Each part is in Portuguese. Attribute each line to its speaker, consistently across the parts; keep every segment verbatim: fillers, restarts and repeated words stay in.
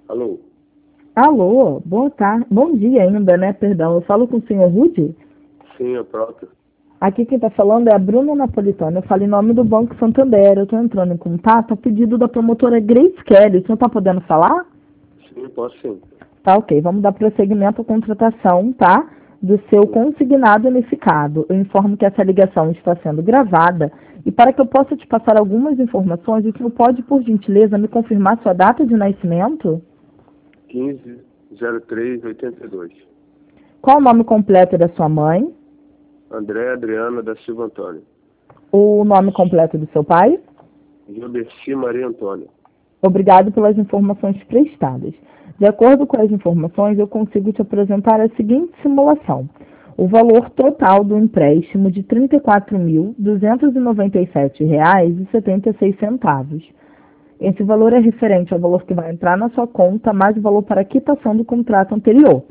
Speaker 1: Alô?
Speaker 2: Alô, boa tarde, bom dia ainda, né? Perdão, eu falo com o senhor Rude?
Speaker 1: Sim, é próprio.
Speaker 2: Aqui quem está falando é a Bruna Napolitano. Eu falo em nome do Banco Santander. Eu estou entrando em contato a pedido da promotora Grace Kelly. O senhor está podendo falar?
Speaker 1: Sim, posso sim.
Speaker 2: Tá, ok. Vamos dar prosseguimento à contratação, tá? Do seu
Speaker 1: Sim.
Speaker 2: consignado unificado. Eu informo que essa ligação está sendo gravada e para que eu possa te passar algumas informações, o senhor pode, por gentileza, me confirmar sua data de nascimento?
Speaker 1: quinze zero três oitenta e dois.
Speaker 2: Qual o nome completo da sua mãe?
Speaker 1: André Adriana da Silva Antônio.
Speaker 2: O nome completo do seu pai?
Speaker 1: Gilberti Maria Antônia.
Speaker 2: Obrigado pelas informações prestadas. De acordo com as informações, eu consigo te apresentar a seguinte simulação. O valor total do empréstimo de trinta e quatro mil, duzentos e noventa e sete reais e setenta e seis centavos. Esse valor é referente ao valor que vai entrar na sua conta, mais o valor para a quitação do contrato anterior,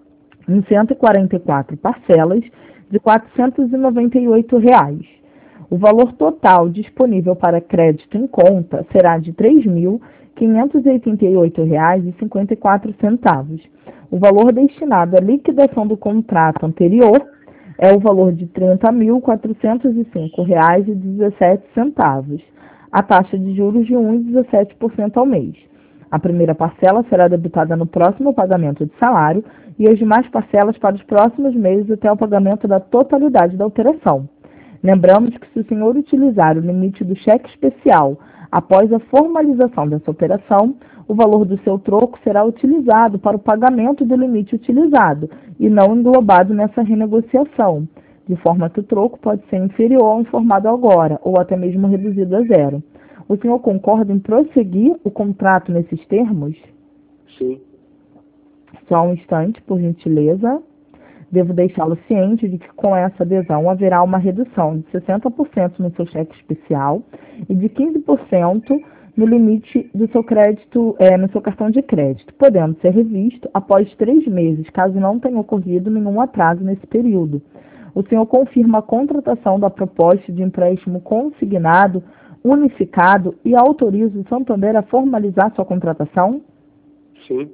Speaker 2: em cento e quarenta e quatro parcelas de quatrocentos e noventa e oito reais. O valor total disponível para crédito em conta será de três mil quinhentos e oitenta e oito reais e cinquenta e quatro centavos. O valor destinado à liquidação do contrato anterior é o valor de trinta mil quatrocentos e cinco reais e dezessete centavos. A taxa de juros de um vírgula dezessete por cento ao mês. A primeira parcela será debitada no próximo pagamento de salário e as demais parcelas para os próximos meses até o pagamento da totalidade da operação. Lembramos que se o senhor utilizar o limite do cheque especial após a formalização dessa operação, o valor do seu troco será utilizado para o pagamento do limite utilizado e não englobado nessa renegociação, de forma que o troco pode ser inferior ao informado agora, ou até mesmo reduzido a zero. O senhor concorda em prosseguir o contrato nesses termos?
Speaker 1: Sim.
Speaker 2: Só um instante, por gentileza. Devo deixá-lo ciente de que com essa adesão haverá uma redução de sessenta por cento no seu cheque especial e de quinze por cento no limite do seu crédito, é, no seu cartão de crédito, podendo ser revisto após três meses, caso não tenha ocorrido nenhum atraso nesse período. O senhor confirma a contratação da proposta de empréstimo consignado, unificado e autoriza o Santander a formalizar sua contratação?
Speaker 1: Sim.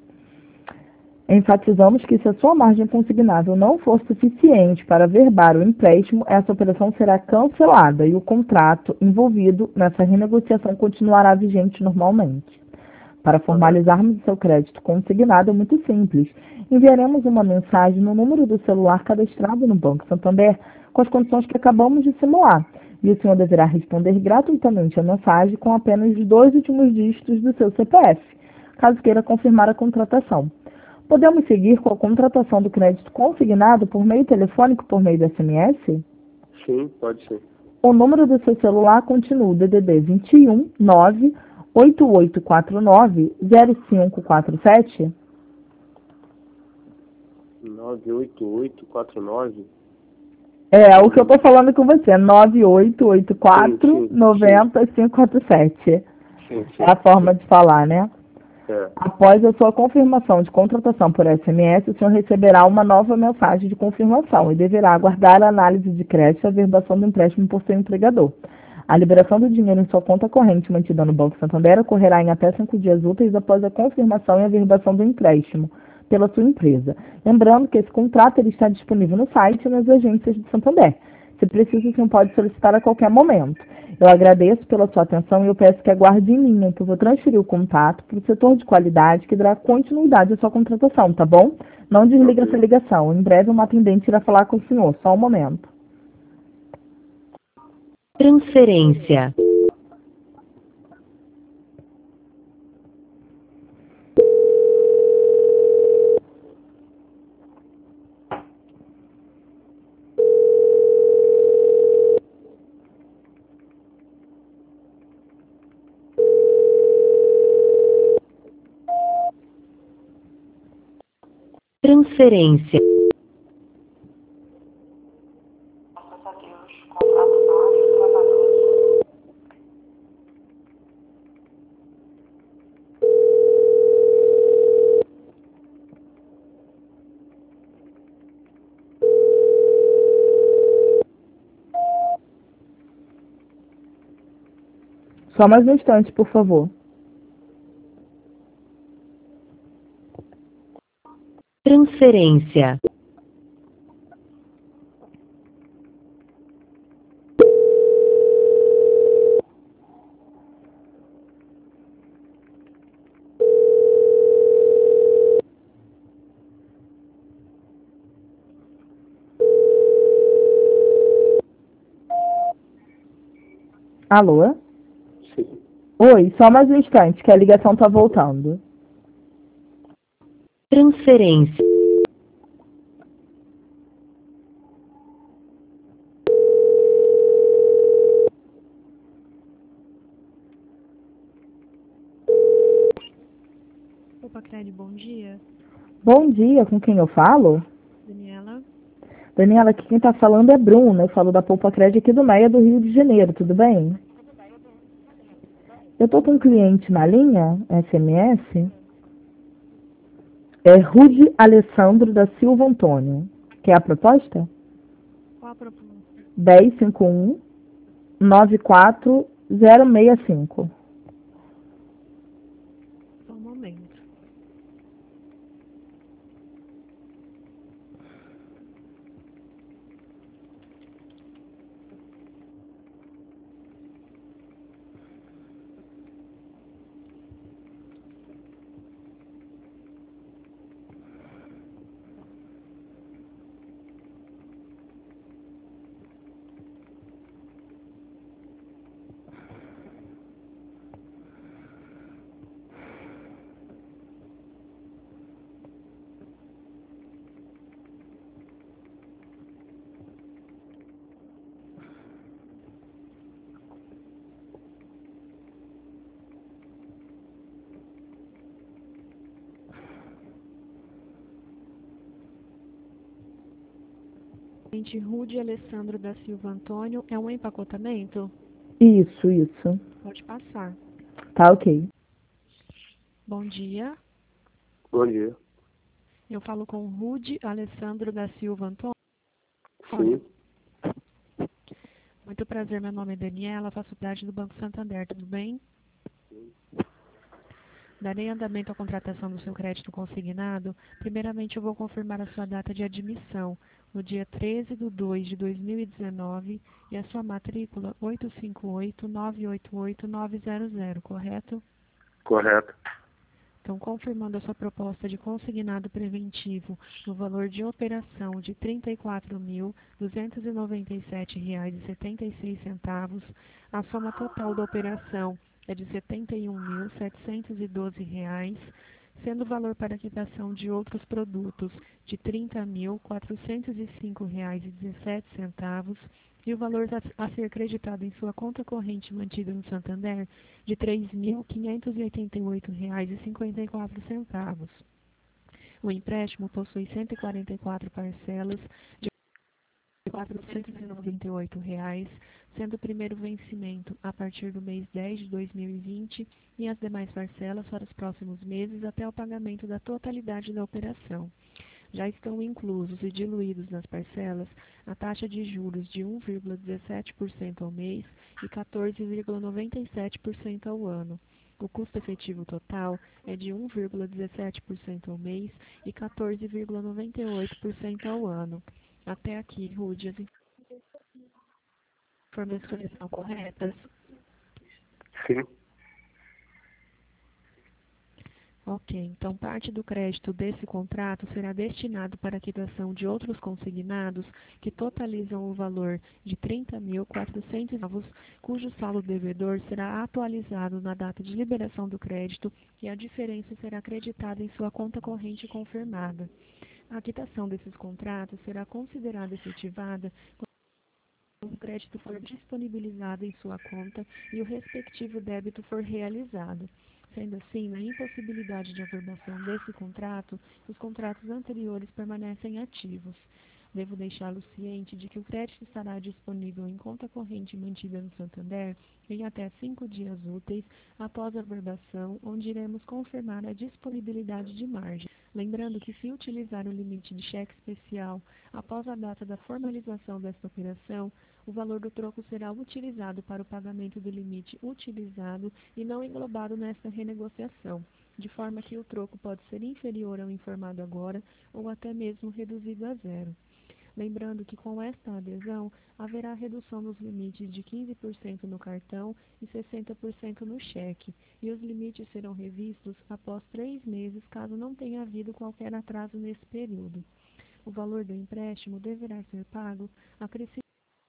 Speaker 2: Enfatizamos que se a sua margem consignável não for suficiente para verbar o empréstimo, essa operação será cancelada e o contrato envolvido nessa renegociação continuará vigente normalmente. Para formalizarmos o seu crédito consignado é muito simples. Enviaremos uma mensagem no número do celular cadastrado no Banco Santander com as condições que acabamos de simular. E o senhor deverá responder gratuitamente a mensagem com apenas os dois últimos dígitos do seu C P F, caso queira confirmar a contratação. Podemos seguir com a contratação do crédito consignado por meio telefônico por meio do S M S?
Speaker 1: Sim, pode ser.
Speaker 2: O número do seu celular continua o D D D vinte e um, nove, oito oito quatro nove, zero cinco quatro sete?
Speaker 1: nove oito oito quatro nove.
Speaker 2: É, o que eu estou falando com você, nove oito oito quatro, nove zero cinco quatro sete.
Speaker 1: Sim, sim.
Speaker 2: É a forma de falar, né?
Speaker 1: É.
Speaker 2: Após a sua confirmação de contratação por S M S, o senhor receberá uma nova mensagem de confirmação e deverá aguardar a análise de crédito e a verbação do empréstimo por seu empregador. A liberação do dinheiro em sua conta corrente mantida no Banco Santander ocorrerá em até cinco dias úteis após a confirmação e a verbação do empréstimo pela sua empresa. Lembrando que esse contrato ele está disponível no site e nas agências de Santander. Se precisa, o senhor pode solicitar a qualquer momento. Eu agradeço pela sua atenção e eu peço que aguarde em linha, que eu vou transferir o contato para o setor de qualidade que dará continuidade à sua contratação, tá bom? Não desliga
Speaker 1: Ok.
Speaker 2: essa ligação. Em breve uma atendente irá falar com o senhor. Só um momento.
Speaker 3: Transferência. Transferência.
Speaker 2: Só mais um instante, por favor.
Speaker 3: Transferência.
Speaker 2: Alô?
Speaker 1: Sim.
Speaker 2: Oi, só mais um instante, que a ligação tá voltando.
Speaker 3: Transferência.
Speaker 4: Opa, Cred, bom dia.
Speaker 2: Bom dia, com quem eu falo?
Speaker 4: Daniela,
Speaker 2: Daniela, aqui quem tá falando é Bruna, eu falo da Poupa Crédito aqui do Meia do Rio de Janeiro, tudo bem? Eu tô com um cliente na linha, S M S, é Rude Alessandro da Silva Antônio. Quer a proposta?
Speaker 4: qual a proposta?
Speaker 2: dez cinquenta e um, nove quatro zero seis cinco.
Speaker 4: Só um momento. Cliente Rude Alessandro da Silva Antônio, é um empacotamento?
Speaker 2: Isso, isso.
Speaker 4: Pode passar.
Speaker 2: Tá ok.
Speaker 4: Bom dia,
Speaker 1: Bom dia.
Speaker 4: eu falo com Rude Alessandro da Silva Antônio.
Speaker 1: Sim.
Speaker 4: Muito prazer, meu nome é Daniela, faço parte do Banco Santander, tudo bem? Darei andamento à contratação do seu crédito consignado. Primeiramente, eu vou confirmar a sua data de admissão, no dia treze de dois de dois mil e dezenove, e a sua matrícula oito cinco oito nove oito oito nove zero zero, correto?
Speaker 1: Correto.
Speaker 4: Então, confirmando a sua proposta de consignado preventivo no valor de operação de trinta e quatro mil duzentos e noventa e sete reais e setenta e seis centavos, a soma total da operação é de setenta e um mil setecentos e doze reais, sendo o valor para quitação de outros produtos de trinta mil quatrocentos e cinco reais e dezessete centavos e o valor a ser creditado em sua conta corrente mantida no Santander de três mil quinhentos e oitenta e oito reais e cinquenta e quatro centavos. O empréstimo possui cento e quarenta e quatro parcelas de quatrocentos e noventa e oito reais, sendo o primeiro vencimento a partir do mês dez de dois mil e vinte e as demais parcelas para os próximos meses até o pagamento da totalidade da operação. Já estão inclusos e diluídos nas parcelas a taxa de juros de um vírgula dezessete por cento ao mês e quatorze vírgula noventa e sete por cento ao ano. O custo efetivo total é de um vírgula dezessete por cento ao mês e quatorze vírgula noventa e oito por cento ao ano. Até aqui, Rude, as informações estão corretas?
Speaker 1: Sim.
Speaker 4: Ok, então parte do crédito desse contrato será destinado para a quitação de outros consignados que totalizam o valor de trinta mil quatrocentos centavos, cujo saldo devedor será atualizado na data de liberação do crédito e a diferença será acreditada em sua conta corrente confirmada. A quitação desses contratos será considerada efetivada quando o crédito for disponibilizado em sua conta e o respectivo débito for realizado. Sendo assim, na impossibilidade de averbação desse contrato, os contratos anteriores permanecem ativos. Devo deixá-lo ciente de que o crédito estará disponível em conta corrente mantida no Santander em até cinco dias úteis após a averbação, onde iremos confirmar a disponibilidade de margem. Lembrando que, se utilizar o limite de cheque especial após a data da formalização desta operação, o valor do troco será utilizado para o pagamento do limite utilizado e não englobado nesta renegociação. de forma que o troco pode ser inferior ao informado agora ou até mesmo reduzido a zero. Lembrando que com esta adesão, haverá redução nos limites de quinze por cento no cartão e sessenta por cento no cheque, e os limites serão revistos após três meses caso não tenha havido qualquer atraso nesse período. O valor do empréstimo deverá ser pago acrescido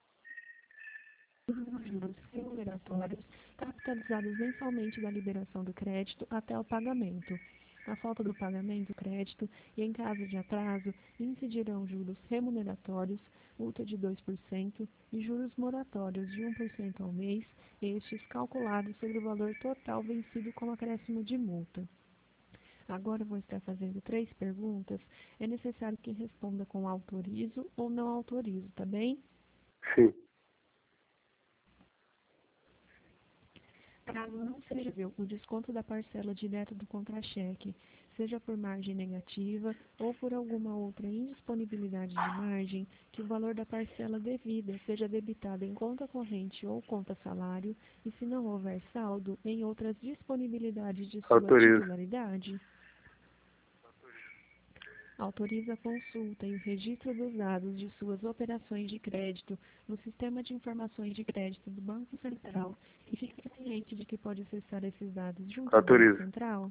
Speaker 4: nos juros remuneratórios capitalizados mensalmente da liberação do crédito até o pagamento. Na falta do pagamento do crédito e em caso de atraso, incidirão juros remuneratórios, multa de dois por cento e juros moratórios de um por cento ao mês, estes calculados sobre o valor total vencido com acréscimo de multa. Agora vou estar fazendo três perguntas. É necessário que responda com autorizo ou não autorizo, tá bem?
Speaker 1: Sim.
Speaker 4: Caso não seja viu, o desconto da parcela direto do contra-cheque, seja por margem negativa ou por alguma outra indisponibilidade de margem, que o valor da parcela devida seja debitado em conta corrente ou conta salário, e se não houver saldo, em outras disponibilidades de sua
Speaker 1: Autorizo.
Speaker 4: titularidade. Autoriza a consulta e o registro dos dados de suas operações de crédito no Sistema de Informações de Crédito do Banco Central e fica ciente de que pode acessar esses dados junto ao Banco
Speaker 1: Autorizo.
Speaker 4: Central.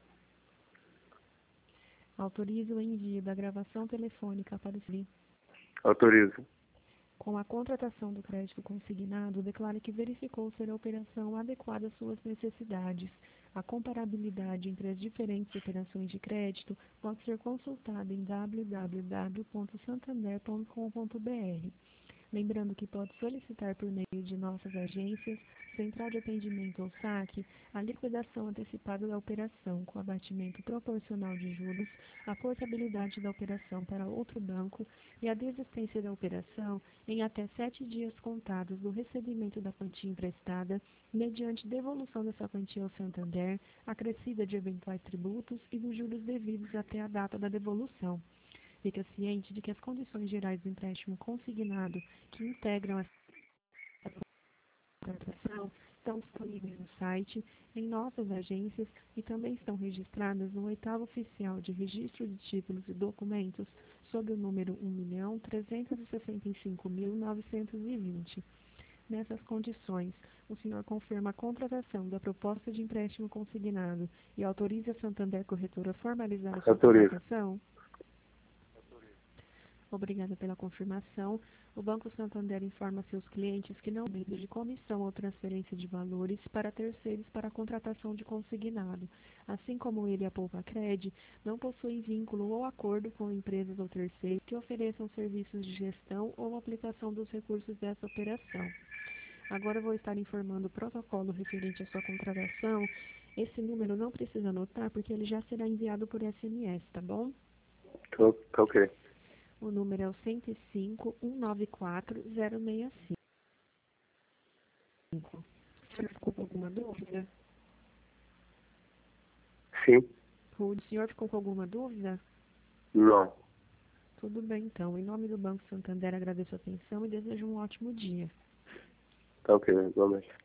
Speaker 4: Autoriza o envio da gravação telefônica para o C I R.
Speaker 1: Autorizo.
Speaker 4: Com a contratação do crédito consignado, declare que verificou ser a operação adequada às suas necessidades. A comparabilidade entre as diferentes operações de crédito pode ser consultada em w w w ponto santander ponto com ponto b r. Lembrando que pode solicitar por meio de nossas agências, Central de Atendimento ou saque, a liquidação antecipada da operação com abatimento proporcional de juros, a portabilidade da operação para outro banco e a desistência da operação em até sete dias contados do recebimento da quantia emprestada, mediante devolução dessa quantia ao Santander, acrescida de eventuais tributos e dos juros devidos até a data da devolução. Fica ciente de que as condições gerais do empréstimo consignado que integram essa contratação estão disponíveis no site, em nossas agências e também estão registradas no oitavo oficial de registro de títulos e documentos sob o número um milhão trezentos e sessenta e cinco mil novecentos e vinte. Nessas condições, o senhor confirma a contratação da proposta de empréstimo consignado e autoriza a Santander Corretora a formalizar a sua
Speaker 1: Autorizo.
Speaker 4: contratação? Obrigada pela confirmação. O Banco Santander informa seus clientes que não deve de comissão ou transferência de valores para terceiros para a contratação de consignado. Assim como ele e a Poupa-Cred, não possuem vínculo ou acordo com empresas ou terceiros que ofereçam serviços de gestão ou aplicação dos recursos dessa operação. Agora vou estar informando o protocolo referente à sua contratação. Esse número não precisa anotar porque ele já será enviado por S M S, tá bom?
Speaker 1: Tô, tá ok.
Speaker 4: O número é o cento e cinco, cento e noventa e quatro, zero sessenta e cinco. O senhor ficou com alguma dúvida?
Speaker 1: Sim.
Speaker 4: O senhor ficou com alguma dúvida?
Speaker 1: Não.
Speaker 4: Tudo bem, então. Em nome do Banco Santander, agradeço a atenção e desejo um ótimo dia.
Speaker 1: Tá ok, igualmente.